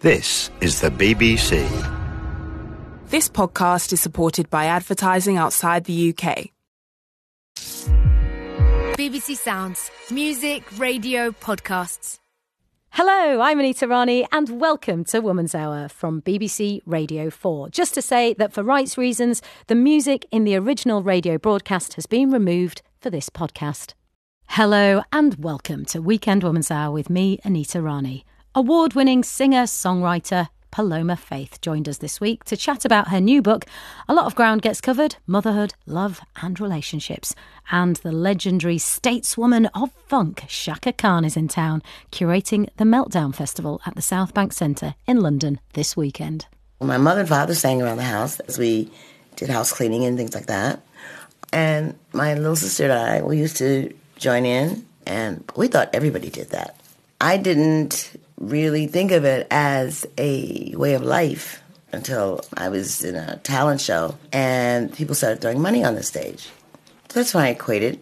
This is the BBC. This podcast is supported by advertising outside the UK. BBC Sounds. Music, radio, podcasts. Hello, I'm Anita Rani and welcome to Woman's Hour from BBC Radio 4. Just to say that for rights reasons, the music in the original radio broadcast has been removed for this podcast. Hello and welcome to Weekend Woman's Hour with me, Anita Rani. Award-winning singer-songwriter Paloma Faith joined us this week to chat about her new book. A lot of ground gets covered: motherhood, love and relationships. And the legendary stateswoman of funk, Chaka Khan, is in town, curating the Meltdown Festival at the South Bank Centre in London this weekend. My mother and father sang around the house as we did house cleaning and things like that. And my little sister and I, we used to join in, and we thought everybody did that. I didn't really think of it as a way of life until I was in a talent show and people started throwing money on the stage. So that's when I equated,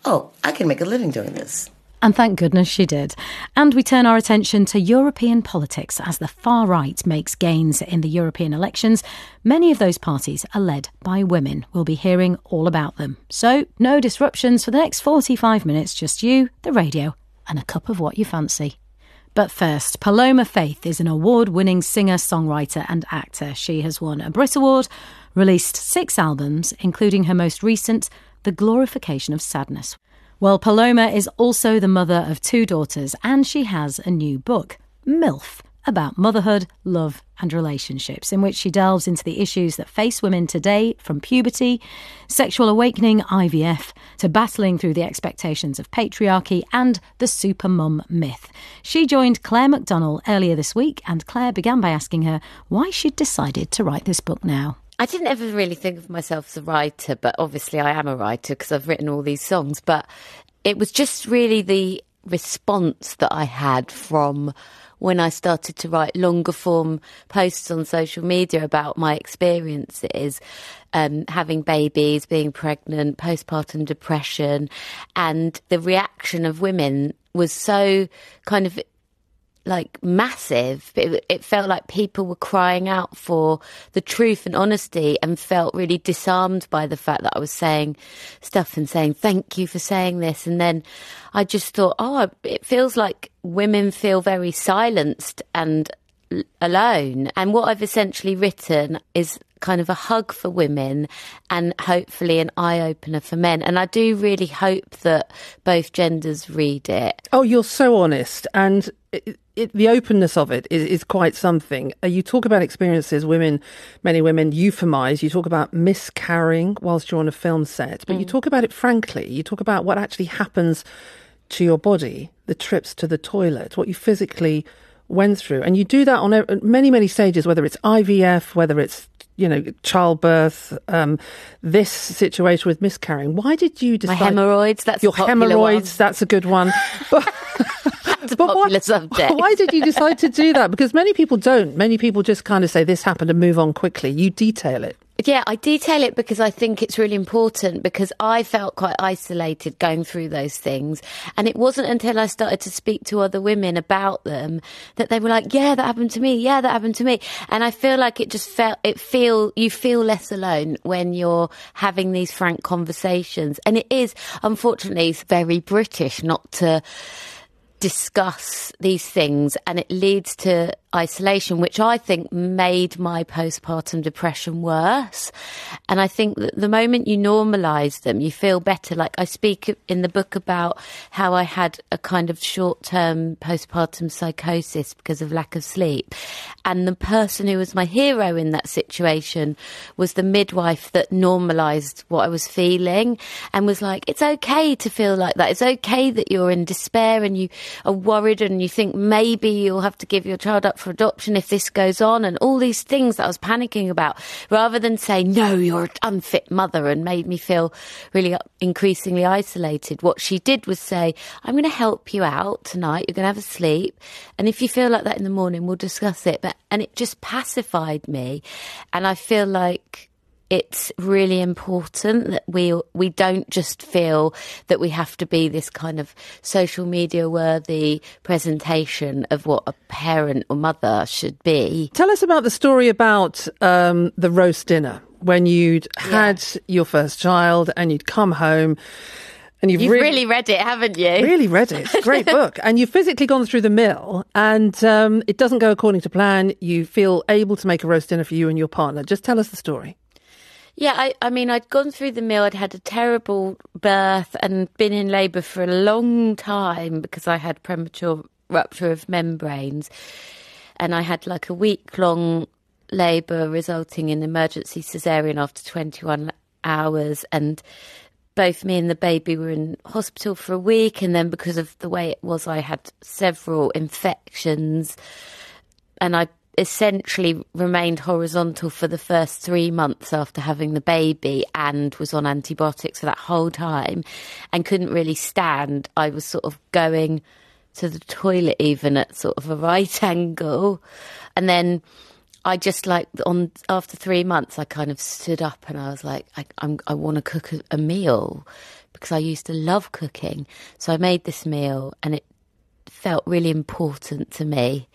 I can make a living doing this. And thank goodness she did. And we turn our attention to European politics as the far right makes gains in the European elections. Many of those parties are led by women. We'll be hearing all about them. So no disruptions for the next 45 minutes, just you, the radio, and a cup of what you fancy. But first, Paloma Faith is an award-winning singer, songwriter and actor. She has won a Brit Award, released 6 albums, including her most recent, The Glorification of Sadness. Well, Paloma is also the mother of 2 daughters, and she has a new book, MILF, about motherhood, love and relationships, in which she delves into the issues that face women today, from puberty, sexual awakening, IVF, to battling through the expectations of patriarchy and the supermum myth. She joined Claire McDonnell earlier this week, and Claire began by asking her why she'd decided to write this book now. I didn't ever really think of myself as a writer, but obviously I am a writer because I've written all these songs. But it was just really the response that I had from when I started to write longer form posts on social media about my experiences, having babies, being pregnant, postpartum depression, and the reaction of women was so kind of like massive. It felt like people were crying out for the truth and honesty, and felt really disarmed by the fact that I was saying stuff and saying, thank you for saying this. And then I just thought, it feels like women feel very silenced and alone. And what I've essentially written is kind of a hug for women and hopefully an eye-opener for men. And I do really hope that both genders read it. Oh, you're so honest. And the openness of it is quite something. You talk about experiences many women euphemize. You talk about miscarrying whilst you're on a film set, but you talk about it frankly. You talk about what actually happens to your body, the trips to the toilet, what you physically went through. And you do that on many, many stages, whether it's IVF, whether it's, childbirth, this situation with miscarrying. Why did you decide? My hemorrhoids, that's your hemorrhoids, that's a good one. Popular subject. Why did you decide to do that? Because many people don't. Many people just kind of say this happened and move on quickly. You detail it. Yeah, I detail it because I think it's really important, because I felt quite isolated going through those things. And it wasn't until I started to speak to other women about them that they were like, yeah, that happened to me. Yeah, that happened to me. And I feel like you feel less alone when you're having these frank conversations. And it is, unfortunately, it's very British not to discuss these things, and it leads to isolation, which I think made my postpartum depression worse. And I think that the moment you normalise them, you feel better. Like I speak in the book about how I had a kind of short-term postpartum psychosis because of lack of sleep. And the person who was my hero in that situation was the midwife that normalised what I was feeling and was like, it's okay to feel like that. It's okay that you're in despair and you are worried and you think maybe you'll have to give your child up for adoption if this goes on, and all these things that I was panicking about, rather than say, no, you're an unfit mother, and made me feel really increasingly isolated. What she did was say, I'm going to help you out tonight. You're going to have a sleep. And if you feel like that in the morning, we'll discuss it. And it just pacified me. And I feel like it's really important that we don't just feel that we have to be this kind of social media worthy presentation of what a parent or mother should be. Tell us about the story about the roast dinner when you'd had your first child and you'd come home. And you've really read it, haven't you? Really read it. It's a great book. And you've physically gone through the mill and it doesn't go according to plan. You feel able to make a roast dinner for you and your partner. Just tell us the story. Yeah, I mean, I'd gone through the mill. I'd had a terrible birth and been in labour for a long time because I had premature rupture of membranes. And I had like a week-long labour resulting in emergency caesarean after 21 hours. And both me and the baby were in hospital for a week. And then because of the way it was, I had several infections. And I essentially remained horizontal for the first 3 months after having the baby and was on antibiotics for that whole time and couldn't really stand. I was sort of going to the toilet even at sort of a right angle. And then I just after 3 months, I kind of stood up and I was like, I want to cook a meal because I used to love cooking. So I made this meal and it felt really important to me.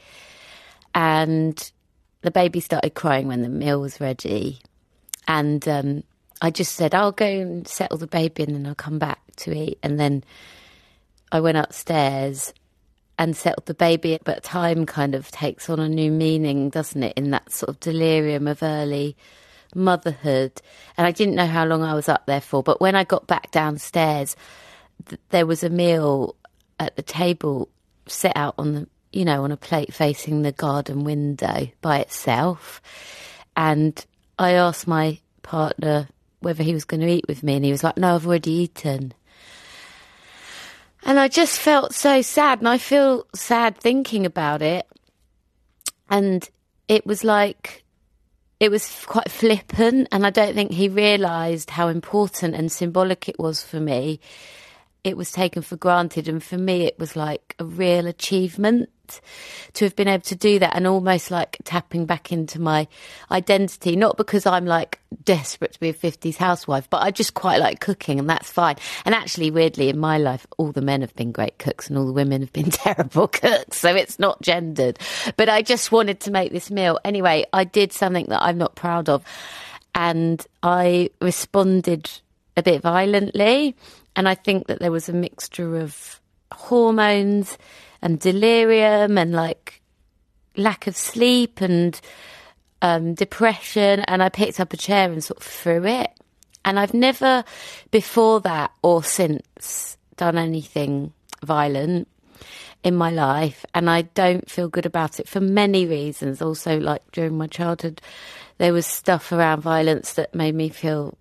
And the baby started crying when the meal was ready. And I just said, I'll go and settle the baby and then I'll come back to eat. And then I went upstairs and settled the baby. But time kind of takes on a new meaning, doesn't it, in that sort of delirium of early motherhood. And I didn't know how long I was up there for. But when I got back downstairs, there was a meal at the table set out on on a plate facing the garden window by itself. And I asked my partner whether he was going to eat with me, and he was like, no, I've already eaten. And I just felt so sad, and I feel sad thinking about it. And it was quite flippant, and I don't think he realised how important and symbolic it was for me. It was taken for granted, and for me it was like a real achievement to have been able to do that, and almost like tapping back into my identity, not because I'm like desperate to be a 50s housewife, but I just quite like cooking, and that's fine. And actually, weirdly, in my life, all the men have been great cooks and all the women have been terrible cooks, so it's not gendered. But I just wanted to make this meal. Anyway, I did something that I'm not proud of, and I responded a bit violently, and I think that there was a mixture of hormones and delirium and like lack of sleep and depression, and I picked up a chair and sort of threw it. And I've never before that or since done anything violent in my life, and I don't feel good about it for many reasons. Also, like during my childhood, there was stuff around violence that made me feel,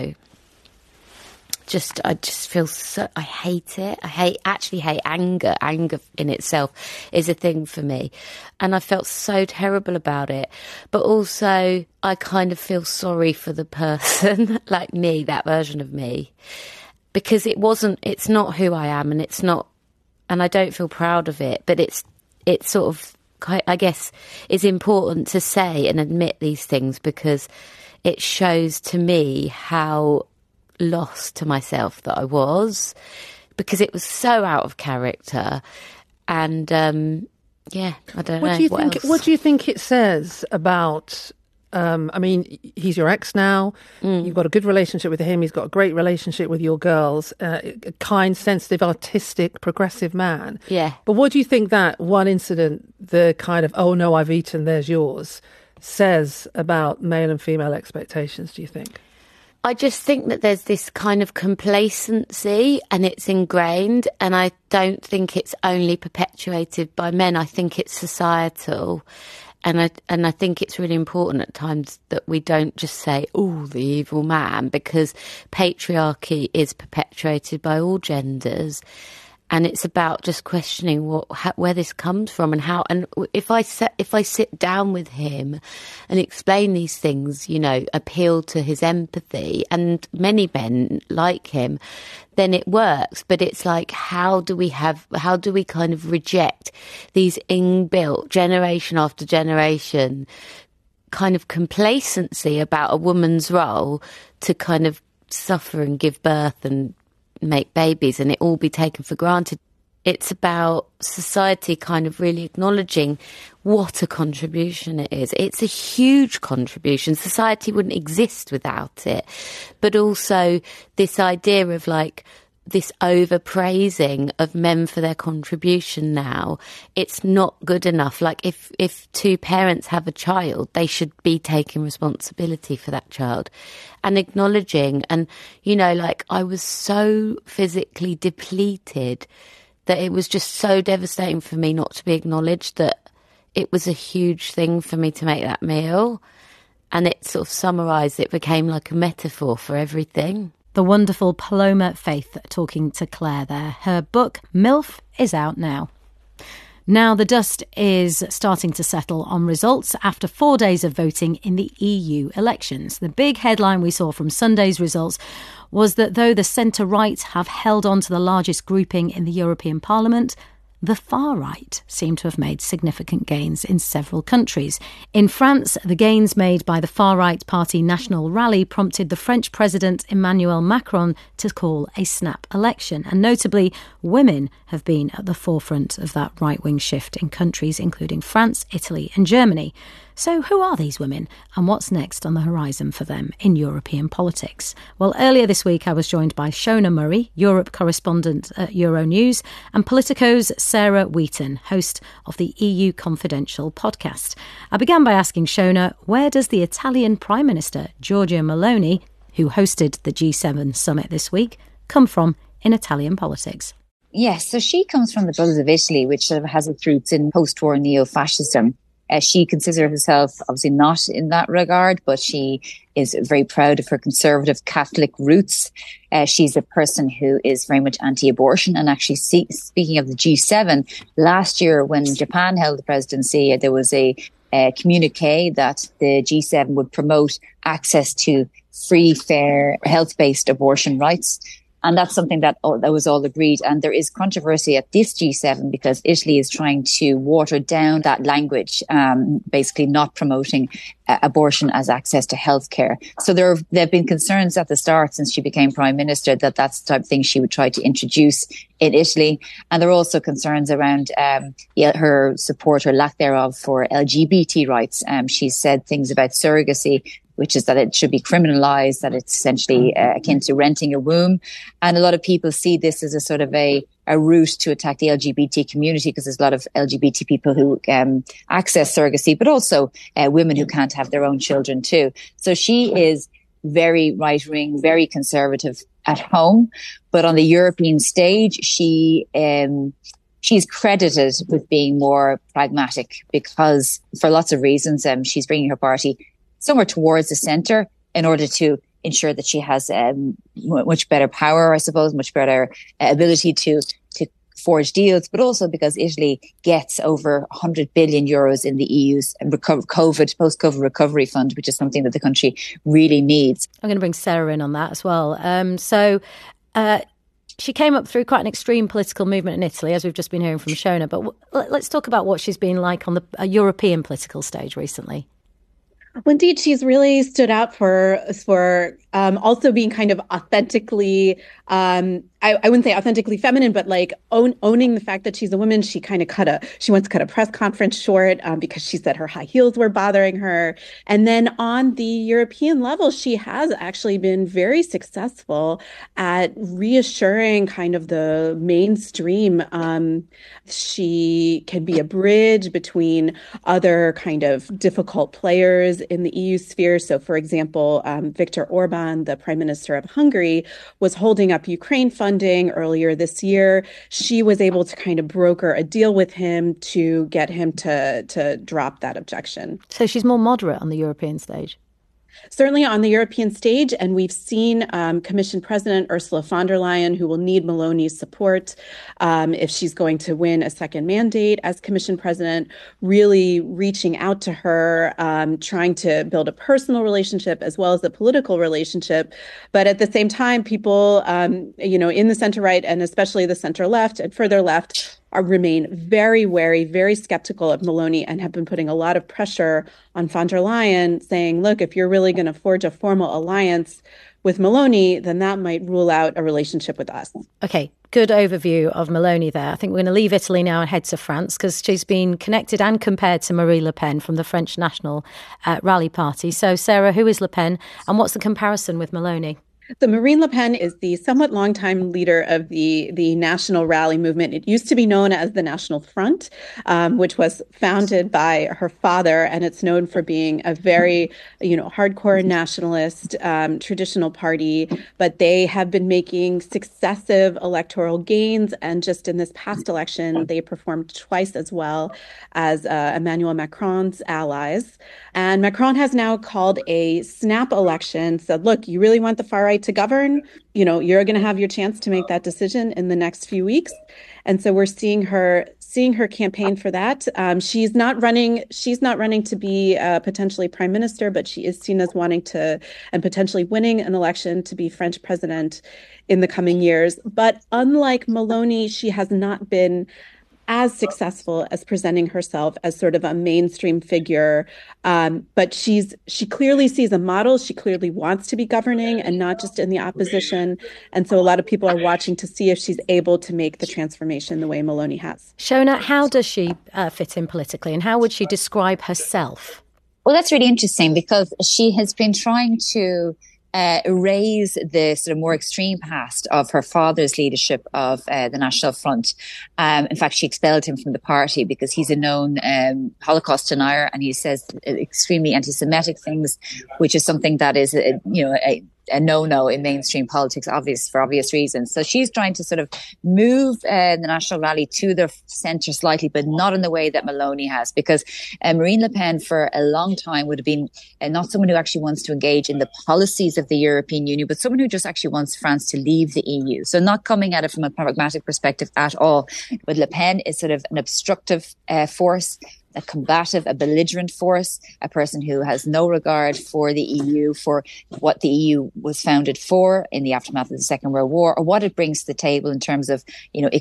I just feel so, I hate it. I hate anger. Anger in itself is a thing for me. And I felt so terrible about it. But also I kind of feel sorry for the person, like me, that version of me. Because it's not who I am, and and I don't feel proud of it. But it's sort of, I guess, is important to say and admit these things, because it shows to me how lost to myself that I was, because it was so out of character. And I don't know. What do you think it says about he's your ex now. You've got a good relationship with him. He's got a great relationship with your girls. A kind, sensitive, artistic, progressive man. Yeah. But what do you think that one incident, the kind of, oh no, I've eaten, there's yours, says about male and female expectations, do you think? I just think that there's this kind of complacency, and it's ingrained, and I don't think it's only perpetuated by men. I think it's societal, and I think it's really important at times that we don't just say, oh, the evil man, because patriarchy is perpetuated by all genders. And it's about just questioning where this comes from and how. And if I sit down with him and explain these things, appeal to his empathy, and many men like him, then it works. But it's like, how do we kind of reject these inbuilt generation after generation kind of complacency about a woman's role to kind of suffer and give birth and make babies and it all be taken for granted. It's about society kind of really acknowledging what a contribution it is. It's a huge contribution. Society wouldn't exist without it. But also this idea of like this overpraising of men for their contribution now. It's not good enough. Like if two parents have a child, they should be taking responsibility for that child and acknowledging. And, you know, like I was so physically depleted that it was just so devastating for me not to be acknowledged that it was a huge thing for me to make that meal. And it sort of summarised, it became like a metaphor for everything. The wonderful Paloma Faith talking to Claire there. Her book, MILF, is out now. Now the dust is starting to settle on results after 4 days of voting in the EU elections. The big headline we saw from Sunday's results was that though the centre-right have held on to the largest grouping in the European Parliament, the far-right seem to have made significant gains in several countries. In France, the gains made by the far-right party National Rally prompted the French President Emmanuel Macron to call a snap election. And notably, women have been at the forefront of that right-wing shift in countries including France, Italy and Germany. So who are these women and what's next on the horizon for them in European politics? Well, earlier this week I was joined by Shona Murray, Europe correspondent at Euronews, and Politico's Sarah Wheaton, host of the EU Confidential podcast. I began by asking Shona, where does the Italian Prime Minister Giorgia Meloni, who hosted the G7 summit this week, come from in Italian politics? Yes, so she comes from the Brothers of Italy, which sort of has its roots in post-war neo-fascism. She considers herself obviously not in that regard, but she is very proud of her conservative Catholic roots. She's a person who is very much anti-abortion. And actually, speaking of the G7, last year when Japan held the presidency, there was a communique that the G7 would promote access to free, fair, health-based abortion rights. And that's something that was all agreed. And there is controversy at this G7 because Italy is trying to water down that language, basically not promoting abortion as access to healthcare. So there have been concerns at the start since she became prime minister that that's the type of thing she would try to introduce in Italy. And there are also concerns around her support or lack thereof for LGBT rights. She's said things about surrogacy, which is that it should be criminalized, that it's essentially akin to renting a womb. And a lot of people see this as a sort of a route to attack the LGBT community because there's a lot of LGBT people who access surrogacy, but also women who can't have their own children too. So she is very right-wing, very conservative at home, but on the European stage, she's credited with being more pragmatic because for lots of reasons, she's bringing her party somewhere towards the centre in order to ensure that she has much better power, I suppose, much better ability to forge deals, but also because Italy gets over 100 billion euros in the EU's post-COVID recovery fund, which is something that the country really needs. I'm going to bring Sarah in on that as well. She came up through quite an extreme political movement in Italy, as we've just been hearing from Shona, but let's talk about what she's been like on the European political stage recently. Well, indeed, she's really stood out for also being kind of authentically, I wouldn't say authentically feminine, but like owning the fact that she's a woman. She once cut a press conference short because she said her high heels were bothering her. And then on the European level, she has actually been very successful at reassuring kind of the mainstream. She can be a bridge between other kind of difficult players in the EU sphere. So, for example, Viktor Orban, the Prime Minister of Hungary, was holding up Ukraine funding earlier this year. She was able to kind of broker a deal with him to get him to drop that objection. So she's more moderate on the European stage. Certainly on the European stage, and we've seen Commission President Ursula von der Leyen, who will need Meloni's support if she's going to win a second mandate as Commission President, really reaching out to her, trying to build a personal relationship as well as a political relationship. But at the same time, people, in the center-right and especially the center-left and further left, remain very wary, very skeptical of Meloni, and have been putting a lot of pressure on von der Leyen, saying, look, if you're really going to forge a formal alliance with Meloni, then that might rule out a relationship with us. Okay, good overview of Meloni there. I think we're going to leave Italy now and head to France, because she's been connected and compared to Marine Le Pen from the French National Rally Party. So, Sarah, who is Le Pen, and what's the comparison with Meloni? So Marine Le Pen is the somewhat longtime leader of the National Rally movement. It used to be known as the National Front, which was founded by her father, and it's known for being a very, hardcore nationalist, traditional party. But they have been making successive electoral gains, and just in this past election, they performed twice as well as Emmanuel Macron's allies. And Macron has now called a snap election, said, look, you really want the far right to govern, you're going to have your chance to make that decision in the next few weeks. And so we're seeing her campaign for that. She's not running to be potentially prime minister, but she is seen as wanting to and potentially winning an election to be French president in the coming years. But unlike Meloni, she has not been as successful as presenting herself as sort of a mainstream figure. But she clearly sees a model. She clearly wants to be governing and not just in the opposition. And so a lot of people are watching to see if she's able to make the transformation the way Meloni has. Shona, how does she fit in politically, and how would she describe herself? Well, that's really interesting, because she has been trying to erase the sort of more extreme past of her father's leadership of the National Front. In fact, she expelled him from the party because he's a known Holocaust denier, and he says extremely anti-Semitic things, which is something that is, a no-no in mainstream politics, for obvious reasons. So she's trying to sort of move the National Rally to the centre slightly, but not in the way that Meloni has, because Marine Le Pen for a long time would have been not someone who actually wants to engage in the policies of the European Union, but someone who just actually wants France to leave the EU. So not coming at it from a pragmatic perspective at all. But Le Pen is sort of an obstructive force, a combative, a belligerent force, a person who has no regard for the EU, for what the EU was founded for in the aftermath of the Second World War, or what it brings to the table in terms of,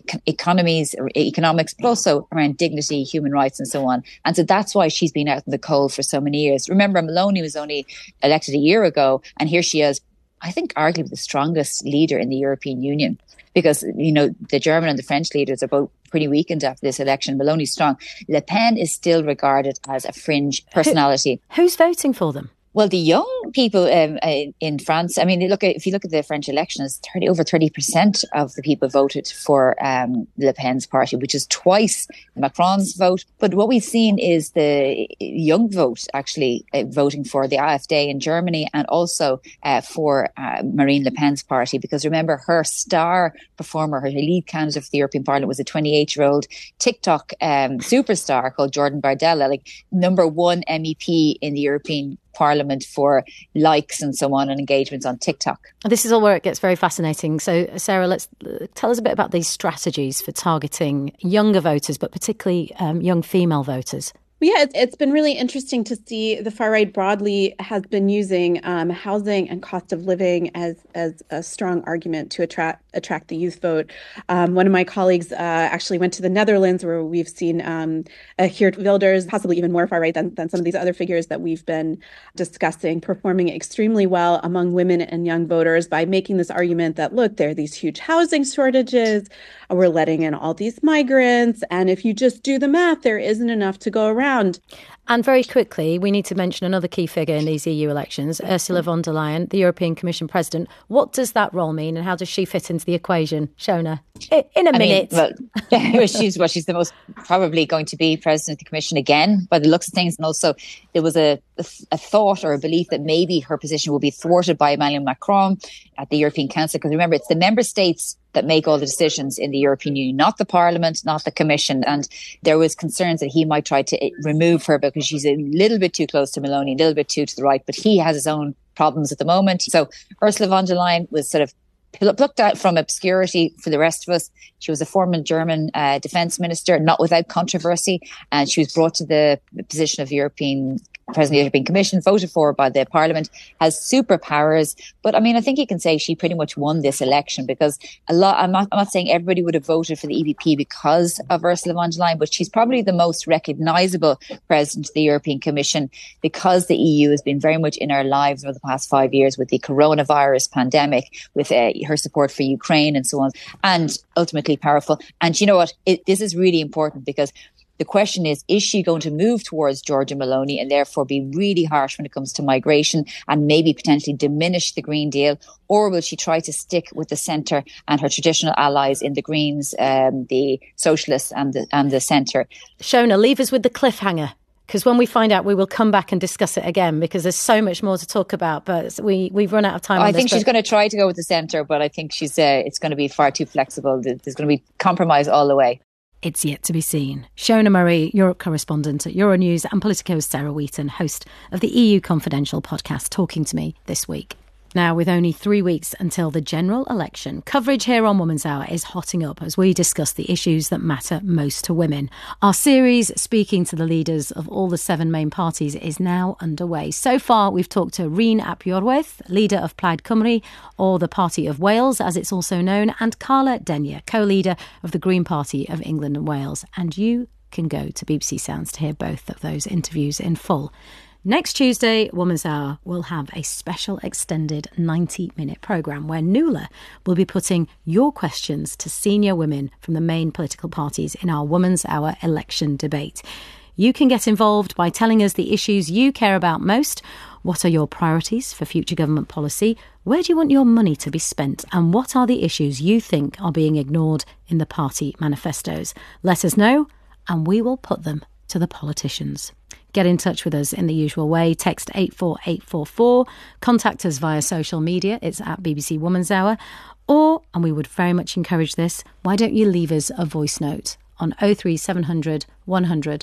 economics, but also around dignity, human rights, and so on. And so that's why she's been out in the cold for so many years. Remember, Meloni was only elected a year ago, and here she is, I think, arguably the strongest leader in the European Union. Because, the German and the French leaders are both pretty weakened after this election. Meloni's strong. Le Pen is still regarded as a fringe personality. Who's voting for them? Well, the young people in France, I mean, if you look at the French elections, over 30% of the people voted for Le Pen's party, which is twice Macron's vote. But what we've seen is the young vote actually voting for the AfD in Germany, and also for Marine Le Pen's party. Because remember, her star performer, her lead candidate for the European Parliament, was a 28-year-old TikTok superstar called Jordan Bardella, like #1 MEP in the European Parliament for likes and so on and engagements on TikTok. This is all where it gets very fascinating. So, Sarah, let's tell us a bit about these strategies for targeting younger voters, but particularly young female voters. Yeah, it's been really interesting to see the far right broadly has been using housing and cost of living as a strong argument to attract the youth vote. One of my colleagues actually went to the Netherlands, where we've seen Geert Wilders, possibly even more far right than some of these other figures that we've been discussing, performing extremely well among women and young voters by making this argument that, look, there are these huge housing shortages, we're letting in all these migrants, and if you just do the math, there isn't enough to go around. And very quickly, we need to mention another key figure in these EU elections, Ursula von der Leyen, the European Commission President. What does that role mean, and how does she fit into the equation? Shona, in a minute. She's the most probably going to be President of the Commission again, by the looks of things. And also there was a thought or a belief that maybe her position will be thwarted by Emmanuel Macron at the European Council. Because remember, it's the member states that make all the decisions in the European Union, not the Parliament, not the Commission. And there was concerns that he might try to remove her because she's a little bit too close to Meloni, a little bit too to the right, but he has his own problems at the moment. So Ursula von der Leyen was sort of plucked out from obscurity for the rest of us. She was a former German defence minister, not without controversy, and she was brought to the position of European President of the European Commission, voted for by the Parliament, has superpowers. But I mean, I think you can say she pretty much won this election, because I'm not saying everybody would have voted for the EPP because of Ursula von der Leyen, but she's probably the most recognisable President of the European Commission, because the EU has been very much in our lives over the past 5 years with the coronavirus pandemic, with her support for Ukraine and so on, and ultimately powerful. And you know what? This is really important, because the question is she going to move towards Giorgia Meloni and therefore be really harsh when it comes to migration and maybe potentially diminish the Green Deal? Or will she try to stick with the centre and her traditional allies in the Greens, the Socialists and the centre? Shona, leave us with the cliffhanger, because when we find out, we will come back and discuss it again, because there's so much more to talk about. But we've run out of time. I think she's going to try to go with the centre, but I think it's going to be far too flexible. There's going to be compromise all the way. It's yet to be seen. Shona Murray, Europe correspondent at Euronews, and Politico's Sarah Wheaton, host of the EU Confidential podcast, talking to me this week. Now, with only 3 weeks until the general election, coverage here on Woman's Hour is hotting up as we discuss the issues that matter most to women. Our series, speaking to the leaders of all the 7 main parties, is now underway. So far, we've talked to Rhyn ap Iorwerth, leader of Plaid Cymru, or the Party of Wales, as it's also known, and Carla Denyer, co-leader of the Green Party of England and Wales. And you can go to BBC Sounds to hear both of those interviews in full. Next Tuesday, Woman's Hour will have a special extended 90-minute programme where Nuala will be putting your questions to senior women from the main political parties in our Woman's Hour election debate. You can get involved by telling us the issues you care about most. What are your priorities for future government policy? Where do you want your money to be spent? And what are the issues you think are being ignored in the party manifestos? Let us know, and we will put them to the politicians. Get in touch with us in the usual way. Text 84844. Contact us via social media. It's at BBC Woman's Hour. Or, and we would very much encourage this, why don't you leave us a voice note on 03700 100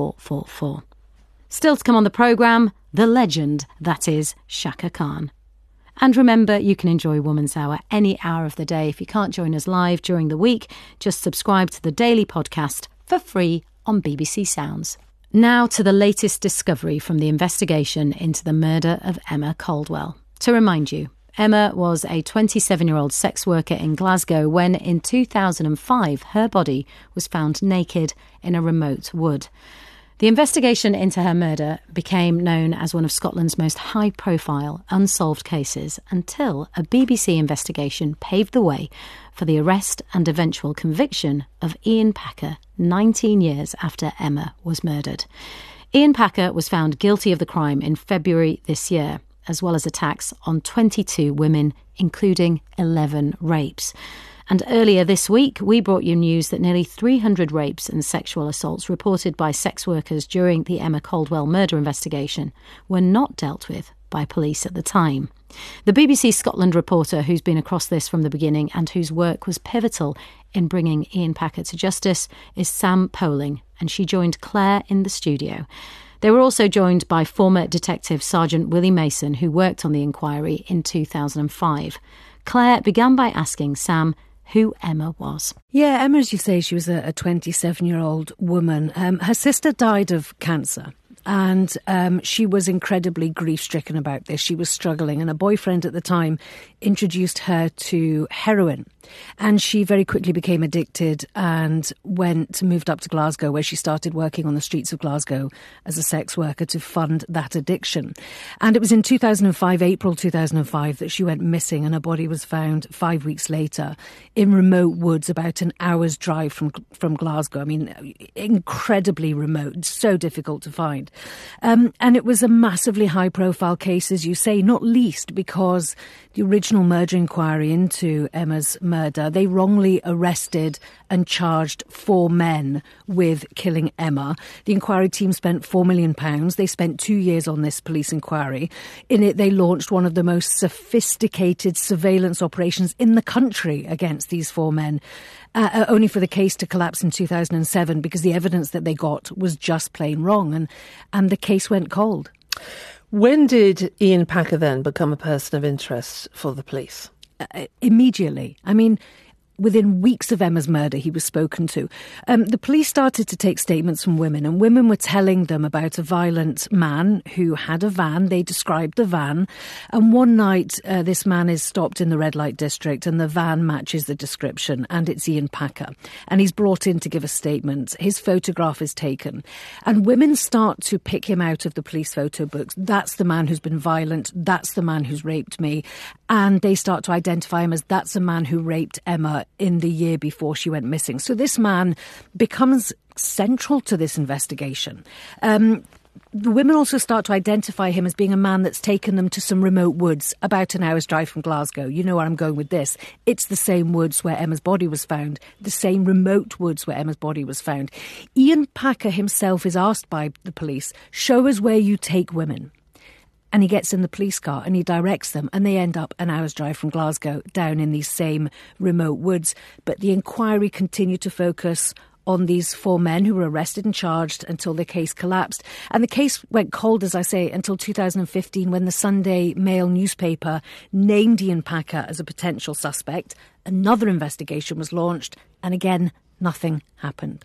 444. Still to come on the programme, the legend that is Shaka Khan. And remember, you can enjoy Woman's Hour any hour of the day. If you can't join us live during the week, just subscribe to the daily podcast for free on BBC Sounds. Now to the latest discovery from the investigation into the murder of Emma Caldwell. To remind you, Emma was a 27-year-old sex worker in Glasgow when, in 2005, her body was found naked in a remote wood. The investigation into her murder became known as one of Scotland's most high-profile unsolved cases until a BBC investigation paved the way for the arrest and eventual conviction of Ian Packer 19 years after Emma was murdered. Ian Packer was found guilty of the crime in February this year, as well as attacks on 22 women, including 11 rapes. And earlier this week, we brought you news that nearly 300 rapes and sexual assaults reported by sex workers during the Emma Caldwell murder investigation were not dealt with by police at the time. The BBC Scotland reporter who's been across this from the beginning and whose work was pivotal in bringing Ian Packer to justice is Sam Poling, and she joined Claire in the studio. They were also joined by former Detective Sergeant Willie Mason, who worked on the inquiry in 2005. Claire began by asking Sam who Emma was. Yeah, Emma, as you say, she was a 27-year-old woman. Her sister died of cancer. And she was incredibly grief-stricken about this. She was struggling, and a boyfriend at the time introduced her to heroin. And she very quickly became addicted and moved up to Glasgow, where she started working on the streets of Glasgow as a sex worker to fund that addiction. And it was in 2005, April 2005, that she went missing, and her body was found 5 weeks later in remote woods about an hour's drive from Glasgow. I mean, incredibly remote, so difficult to find. And it was a massively high-profile case, as you say, not least because the original murder inquiry into Emma's murder, they wrongly arrested and charged 4 men with killing Emma. The inquiry team spent £4 million. They spent 2 years on this police inquiry. In it, they launched one of the most sophisticated surveillance operations in the country against these 4 men. Only for the case to collapse in 2007 because the evidence that they got was just plain wrong, and the case went cold. When did Ian Packer then become a person of interest for the police? Immediately. I mean, within weeks of Emma's murder, he was spoken to. The police started to take statements from women, and women were telling them about a violent man who had a van. They described the van. And one night, this man is stopped in the red light district, and the van matches the description, and it's Ian Packer. And he's brought in to give a statement. His photograph is taken. And women start to pick him out of the police photo books. That's the man who's been violent. That's the man who's raped me. And they start to identify him as that's a man who raped Emma in the year before she went missing. So this man becomes central to this investigation. The women also start to identify him as being a man that's taken them to some remote woods about an hour's drive from Glasgow. You know where I'm going with this. It's the same woods where Emma's body was found, the same remote woods where Emma's body was found. Ian Packer himself is asked by the police, show us where you take women. And he gets in the police car and he directs them, and they end up an hour's drive from Glasgow down in these same remote woods. But the inquiry continued to focus on these 4 men who were arrested and charged until the case collapsed. And the case went cold, as I say, until 2015, when the Sunday Mail newspaper named Ian Packer as a potential suspect. Another investigation was launched, and again, nothing happened.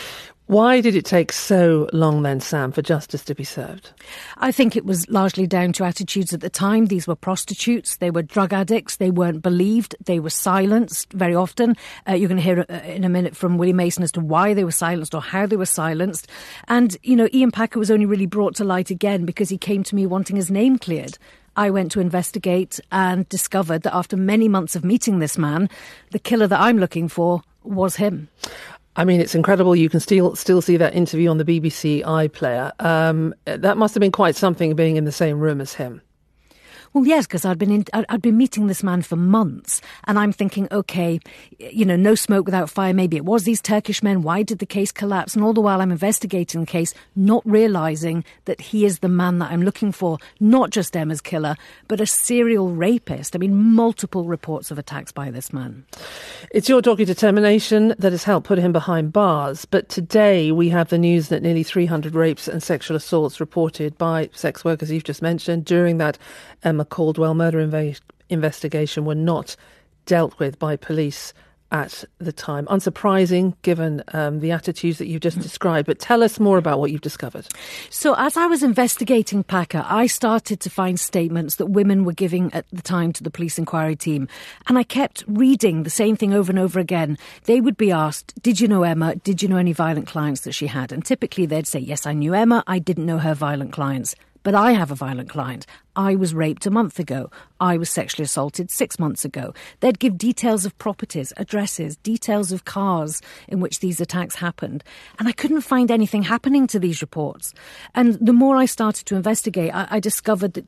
Why did it take so long then, Sam, for justice to be served? I think it was largely down to attitudes at the time. These were prostitutes, they were drug addicts, they weren't believed, they were silenced very often. You're going to hear in a minute from Willie Mason as to why they were silenced or how they were silenced. And, you know, Ian Packer was only really brought to light again because he came to me wanting his name cleared. I went to investigate and discovered that after many months of meeting this man, the killer that I'm looking for was him. I mean, it's incredible. You can still see that interview on the BBC iPlayer. That must have been quite something, being in the same room as him. Well, yes, because I'd been meeting this man for months, and I'm thinking, OK, you know, no smoke without fire. Maybe it was these Turkish men. Why did the case collapse? And all the while I'm investigating the case, not realising that he is the man that I'm looking for, not just Emma's killer, but a serial rapist. I mean, multiple reports of attacks by this man. It's your dogged determination that has helped put him behind bars. But today we have the news that nearly 300 rapes and sexual assaults reported by sex workers you've just mentioned during that Emma Caldwell murder investigation were not dealt with by police at the time. Unsurprising, given the attitudes that you've just described. But tell us more about what you've discovered. So as I was investigating Packer, I started to find statements that women were giving at the time to the police inquiry team. And I kept reading the same thing over and over again. They would be asked, did you know Emma? Did you know any violent clients that she had? And typically they'd say, yes, I knew Emma. I didn't know her violent clients. But I have a violent client. I was raped a month ago. I was sexually assaulted 6 months ago. They'd give details of properties, addresses, details of cars in which these attacks happened. And I couldn't find anything happening to these reports. And the more I started to investigate, I discovered that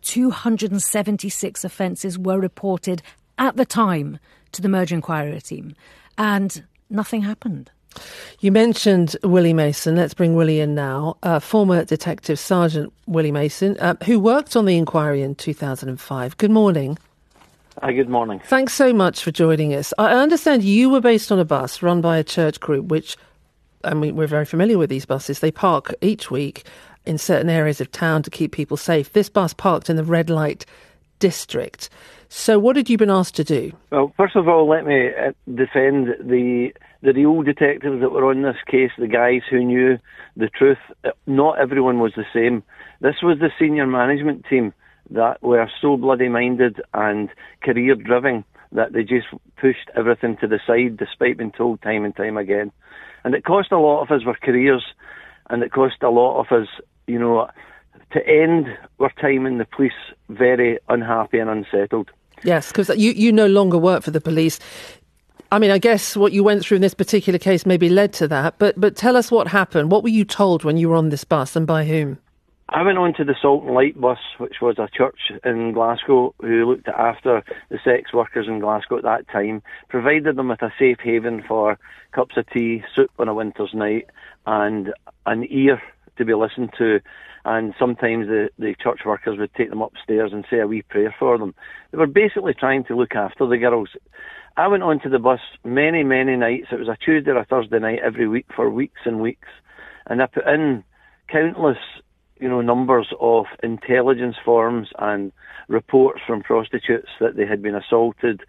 276 offences were reported at the time to the Merger Inquiry team. And nothing happened. You mentioned Willie Mason. Let's bring Willie in now. Former Detective Sergeant Willie Mason, who worked on the inquiry in 2005. Good morning. Hi, good morning. Thanks so much for joining us. I understand you were based on a bus run by a church group, which, I mean, we're very familiar with these buses. They park each week in certain areas of town to keep people safe. This bus parked in the red light district. So what had you been asked to do? Well, first of all, let me defend the real detectives that were on this case, the guys who knew the truth. Not everyone was the same. This was the senior management team that were so bloody minded and career driven that they just pushed everything to the side despite being told time and time again. And it cost a lot of us our careers, and it cost a lot of us, you know, to end our time in the police very unhappy and unsettled. Yes, because you no longer work for the police. I mean, I guess what you went through in this particular case maybe led to that, but tell us what happened. What were you told when you were on this bus, and by whom? I went on to the Salt and Light bus, which was a church in Glasgow who looked after the sex workers in Glasgow at that time, provided them with a safe haven for cups of tea, soup on a winter's night, and an ear to be listened to. And sometimes the church workers would take them upstairs and say a wee prayer for them. They were basically trying to look after the girls. I went onto the bus many, many nights. It was a Tuesday or a Thursday night every week for weeks and weeks. And I put in countless, you know, numbers of intelligence forms and reports from prostitutes that they had been assaulted.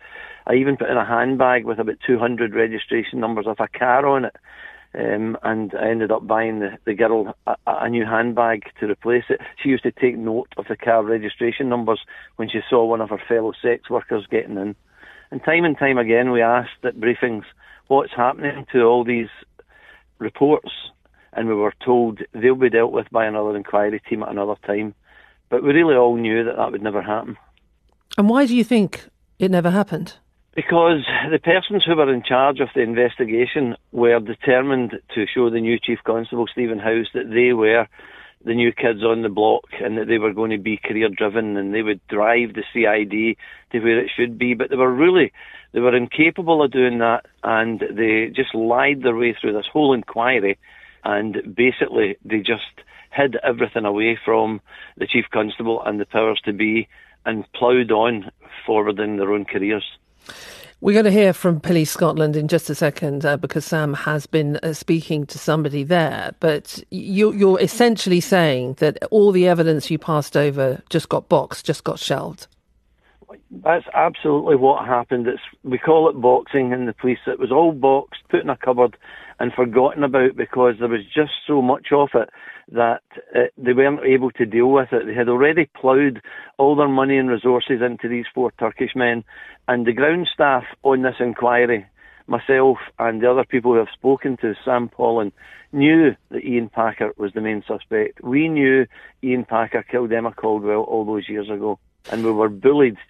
I even put in a handbag with about 200 registration numbers of a car on it. And I ended up buying the girl a new handbag to replace it. She used to take note of the car registration numbers when she saw one of her fellow sex workers getting in. And time again we asked at briefings what's happening to all these reports, and we were told they'll be dealt with by another inquiry team at another time. But we really all knew that would never happen. And why do you think it never happened? Because the persons who were in charge of the investigation were determined to show the new Chief Constable, Stephen House, that they were the new kids on the block and that they were going to be career-driven and they would drive the CID to where it should be. But they were incapable of doing that, and they just lied their way through this whole inquiry, and basically they just hid everything away from the Chief Constable and the powers to be and ploughed on forward in their own careers. We're going to hear from Police Scotland in just a second because Sam has been speaking to somebody there. But you're essentially saying that all the evidence you passed over just got boxed, just got shelved. That's absolutely what happened. We call it boxing in the police. It was all boxed, put in a cupboard and forgotten about because there was just so much of it that they weren't able to deal with it. They had already ploughed all their money and resources into these 4 Turkish men, and the ground staff on this inquiry, myself and the other people who have spoken to, Sam Pollen, knew that Ian Packer was the main suspect. We knew Ian Packer killed Emma Caldwell all those years ago, and we were bullied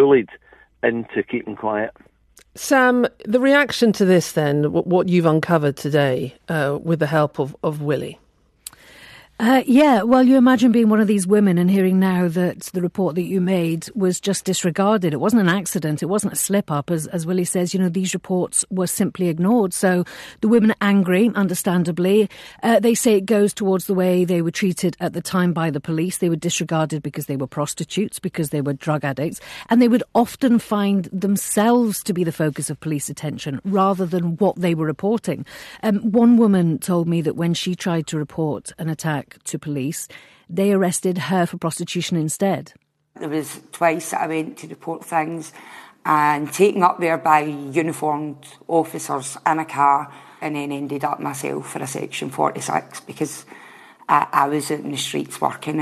into keeping quiet. Sam, the reaction to this then, what you've uncovered today with the help of Willie? Well, you imagine being one of these women and hearing now that the report that you made was just disregarded. It wasn't an accident. It wasn't a slip-up. As Willie says, these reports were simply ignored. So the women are angry, understandably. They say it goes towards the way they were treated at the time by the police. They were disregarded because they were prostitutes, because they were drug addicts. And they would often find themselves to be the focus of police attention rather than what they were reporting. One woman told me that when she tried to report an attack to police, they arrested her for prostitution instead. There was twice that I went to report things and taken up there by uniformed officers in a car, and then ended up myself for a Section 46 because I was out in the streets working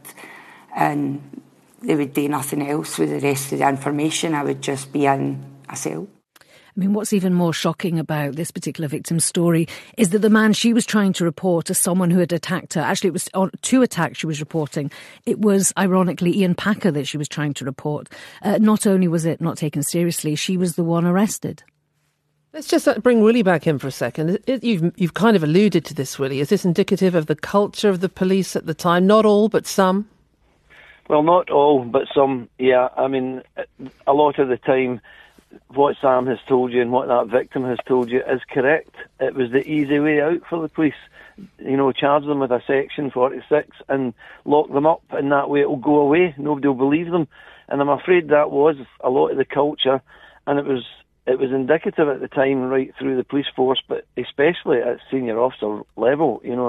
and they would do nothing else with the rest of the information. I would just be in a cell. I mean, what's even more shocking about this particular victim's story is that the man she was trying to report as someone who had attacked her, actually it was on 2 attacks she was reporting, it was ironically Ian Packer that she was trying to report. Not only was it not taken seriously, she was the one arrested. Let's just bring Willie back in for a second. You've kind of alluded to this, Willie. Is this indicative of the culture of the police at the time? Not all, but some? Well, not all, but some, yeah. I mean, a lot of the time, what Sam has told you and what that victim has told you is correct. It was the easy way out for the police. Charge them with a Section 46 and lock them up, and that way it will go away. Nobody will believe them. And I'm afraid that was a lot of the culture, and it was indicative at the time right through the police force, but especially at senior officer level. It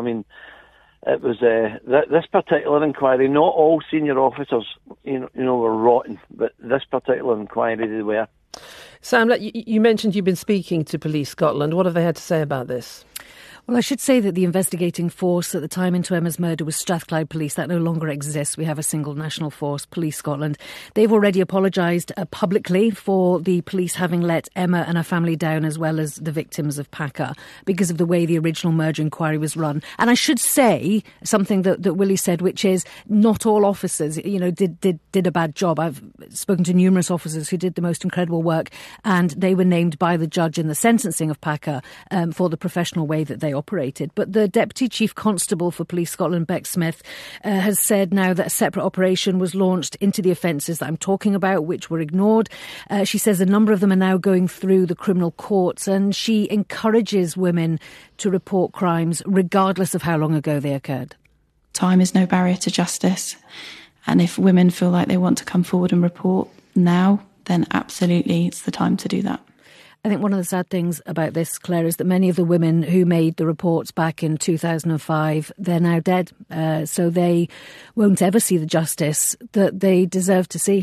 was this particular inquiry. Not all senior officers, were rotten, but this particular inquiry they were. Sam, you mentioned you've been speaking to Police Scotland. What have they had to say about this? Well, I should say that the investigating force at the time into Emma's murder was Strathclyde Police. That no longer exists. We have a single national force, Police Scotland. They've already apologised publicly for the police having let Emma and her family down, as well as the victims of Packer, because of the way the original murder inquiry was run. And I should say something that Willie said, which is not all officers, did a bad job. I've spoken to numerous officers who did the most incredible work, and they were named by the judge in the sentencing of Packer for the professional way that they operated. But the Deputy Chief Constable for Police Scotland, Beck Smith, has said now that a separate operation was launched into the offences that I'm talking about, which were ignored. She says a number of them are now going through the criminal courts, and she encourages women to report crimes regardless of how long ago they occurred. Time is no barrier to justice. And if women feel like they want to come forward and report now, then absolutely it's the time to do that. I think one of the sad things about this, Claire, is that many of the women who made the reports back in 2005, they're now dead. So they won't ever see the justice that they deserve to see.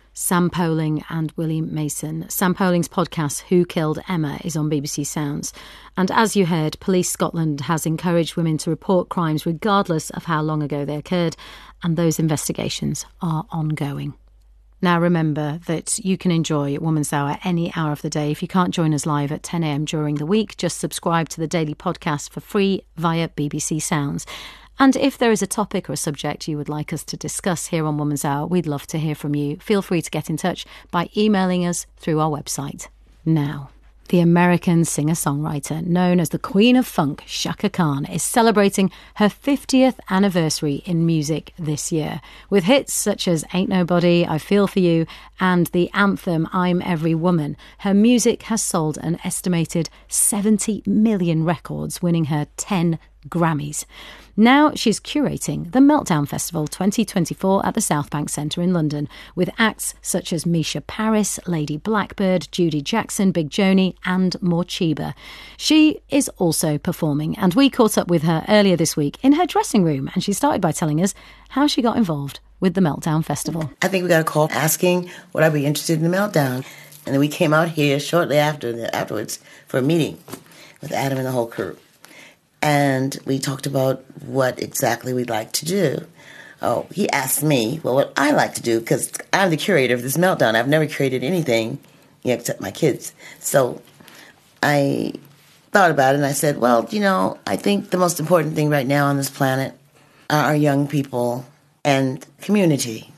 Sam Poling and William Mason. Sam Poling's podcast, Who Killed Emma, is on BBC Sounds. And as you heard, Police Scotland has encouraged women to report crimes regardless of how long ago they occurred, and those investigations are ongoing. Now remember that you can enjoy Woman's Hour any hour of the day. If you can't join us live at 10 a.m. during the week, just subscribe to the daily podcast for free via BBC Sounds. And if there is a topic or a subject you would like us to discuss here on Woman's Hour, we'd love to hear from you. Feel free to get in touch by emailing us through our website. Now, the American singer-songwriter known as the Queen of Funk, Chaka Khan, is celebrating her 50th anniversary in music this year. With hits such as Ain't Nobody, I Feel For You, and the anthem I'm Every Woman, her music has sold an estimated 70 million records, winning her 10 Grammys. Now she's curating the Meltdown Festival 2024 at the South Bank Centre in London, with acts such as Misha Paris, Lady Blackbird, Judy Jackson, Big Joni and Morcheeba. She is also performing, and we caught up with her earlier this week in her dressing room, and she started by telling us how she got involved with the Meltdown Festival. I think we got a call asking would I be interested in the Meltdown, and then we came out here shortly afterwards for a meeting with Adam and the whole crew. And we talked about what exactly we'd like to do. Oh, he asked me, well, what I like to do, because I'm the curator of this Meltdown. I've never curated anything except my kids. So I thought about it, and I said, well, I think the most important thing right now on this planet are our young people and community.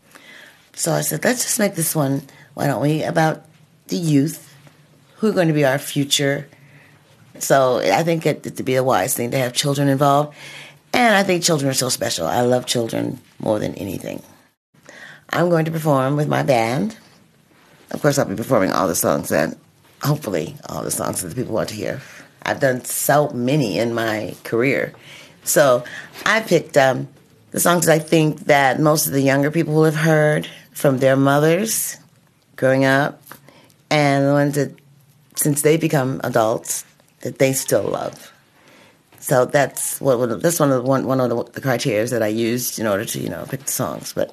So I said, let's just make this one, why don't we, about the youth, who are going to be our future. So I think it'd be a wise thing to have children involved. And I think children are so special. I love children more than anything. I'm going to perform with my band. Of course, I'll be performing all the songs hopefully all the songs that the people want to hear. I've done so many in my career. So I picked the songs that I think that most of the younger people will have heard from their mothers growing up, and the ones that, since they become adults, that they still love. So that's one of the criteria that I used in order to pick the songs. But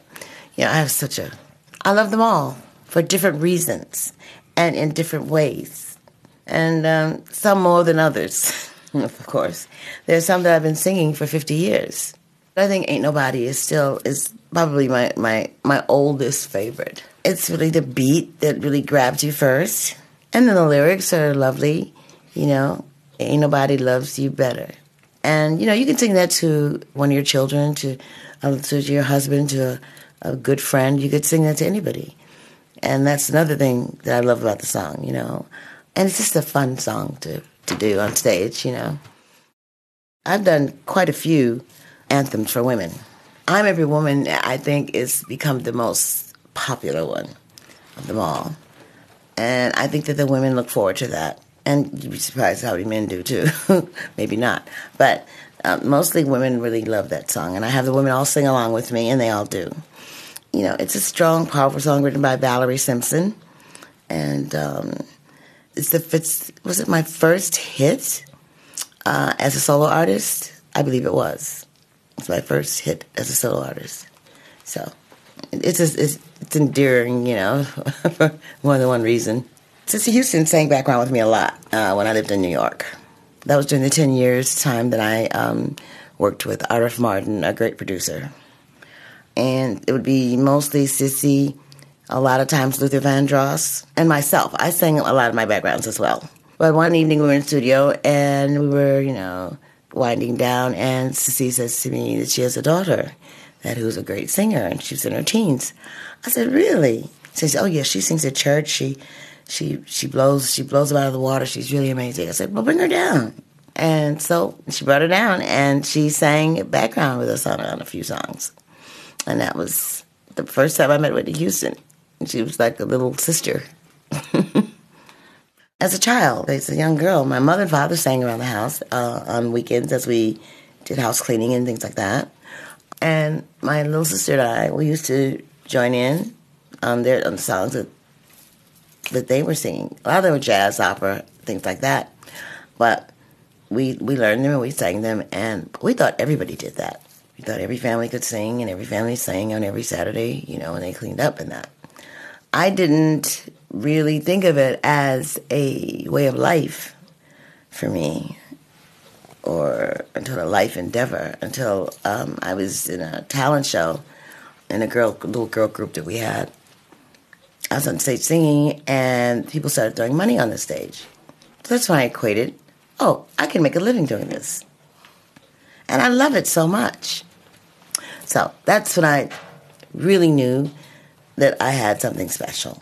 I love them all for different reasons and in different ways, and some more than others. Of course, there's some that I've been singing for 50 years. I think Ain't Nobody is probably my oldest favorite. It's really the beat that really grabs you first, and then the lyrics are lovely. Ain't nobody loves you better. And, you can sing that to one of your children, to your husband, to a good friend. You could sing that to anybody. And that's another thing that I love about the song, And it's just a fun song to do on stage, I've done quite a few anthems for women. I'm Every Woman, I think, is become the most popular one of them all. And I think that the women look forward to that. And you'd be surprised how many men do, too. Maybe not. But mostly women really love that song. And I have the women all sing along with me, and they all do. It's a strong, powerful song written by Valerie Simpson. And was it my first hit as a solo artist? I believe it was. It's my first hit as a solo artist. So it's endearing, for more than one reason. Cissy Houston sang background with me a lot when I lived in New York. That was during the 10 years time that I worked with Arif Martin, a great producer. And it would be mostly Cissy, a lot of times Luther Vandross, and myself. I sang a lot of my backgrounds as well. But one evening we were in the studio, and we were, winding down, and Cissy says to me that she has a daughter who's a great singer, and she's in her teens. I said, really? She says, oh, yeah, she sings at church. She blows them out of the water. She's really amazing. I said, well, bring her down. And so she brought her down, and she sang background with us on a few songs. And that was the first time I met Whitney Houston. She was like a little sister. As a child, as a young girl, my mother and father sang around the house on weekends as we did house cleaning and things like that. And my little sister and I, we used to join in on the songs that they were singing. A lot of them were jazz, opera, things like that. But we learned them and we sang them, and we thought everybody did that. We thought every family could sing, and every family sang on every Saturday, when they cleaned up and that. I didn't really think of it as a way of life for me, or until a life endeavor, until I was in a talent show in a little girl group that we had. I was on stage singing, and people started throwing money on the stage. So that's when I equated, I can make a living doing this. And I love it so much. So that's when I really knew that I had something special.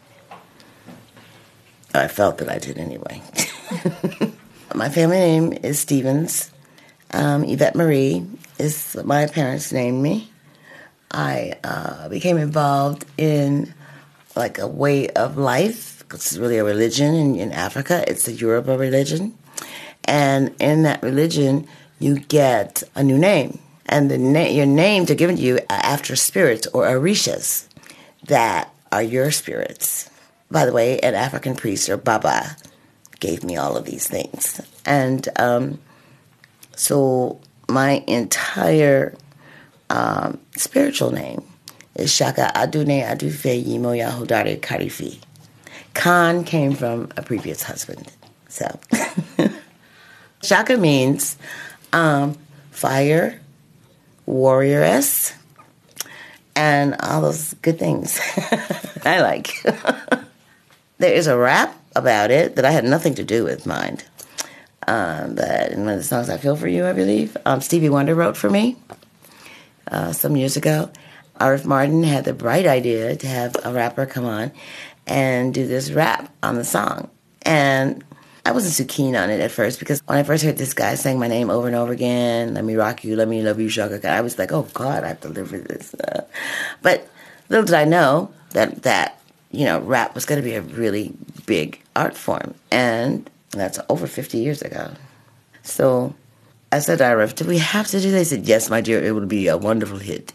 I felt that I did anyway. My family name is Stevens. Yvette Marie is what my parents named me. I became involved in like a way of life. It's really a religion in Africa. It's a Yoruba religion. And in that religion, you get a new name. And your names are given to you after spirits or orishas that are your spirits. By the way, an African priest, or Baba, gave me all of these things. And so my entire spiritual name is Shaka Adune Adufe Yimo Yahodare Karifi. Khan came from a previous husband. So Shaka means fire, warrioress, and all those good things I like. There is a rap about it that I had nothing to do with, mind. But in one of the songs, I Feel For You, I believe, Stevie Wonder wrote for me some years ago. Arif Martin had the bright idea to have a rapper come on and do this rap on the song. And I wasn't too keen on it at first, because when I first heard this guy saying my name over and over again, let me rock you, let me love you, Shaka Khan, I was like, oh, God, I have to live with this. But little did I know that rap was going to be a really big art form. And that's over 50 years ago. So I said to Arif, do we have to do this? He said, yes, my dear, it would be a wonderful hit.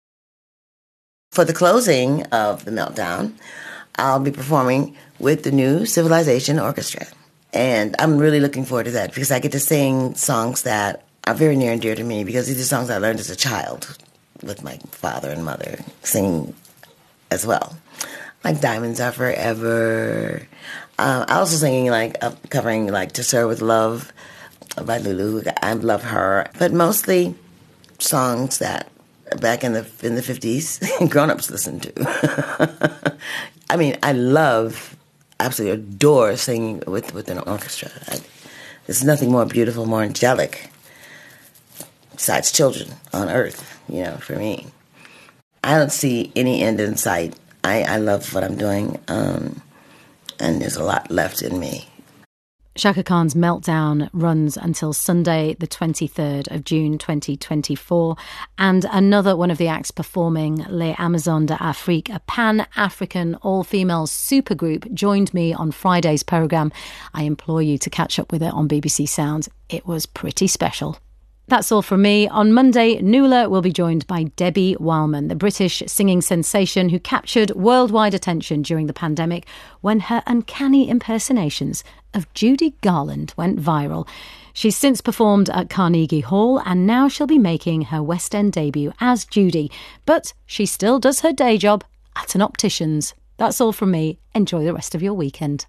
For the closing of The Meltdown, I'll be performing with the New Civilization Orchestra. And I'm really looking forward to that, because I get to sing songs that are very near and dear to me, because these are songs I learned as a child with my father and mother singing as well. Like Diamonds Are Forever. I also singing covering To Serve With Love by Lulu. I love her. But mostly songs that back in the 50s grown-ups listened to. I mean, I absolutely adore singing with an orchestra. There's nothing more beautiful, more angelic, besides children on earth, for me. I don't see any end in sight. I love what I'm doing, and there's a lot left in me. Shaka Khan's Meltdown runs until Sunday, the 23rd of June 2024. And another one of the acts performing, Les Amazones d'Afrique, a pan-African all-female supergroup, joined me on Friday's programme. I implore you to catch up with it on BBC Sounds. It was pretty special. That's all from me. On Monday, Nuala will be joined by Debbie Wildman, the British singing sensation who captured worldwide attention during the pandemic when her uncanny impersonations of Judy Garland went viral. She's since performed at Carnegie Hall, and now she'll be making her West End debut as Judy. But she still does her day job at an optician's. That's all from me. Enjoy the rest of your weekend.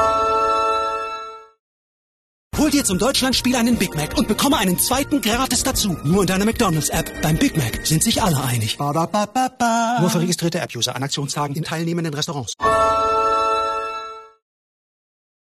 Hol dir zum Deutschlandspiel einen Big Mac und bekomme einen zweiten gratis dazu. Nur in deiner McDonald's-App. Beim Big Mac sind sich alle einig. Nur für registrierte App-User an Aktionstagen in teilnehmenden Restaurants.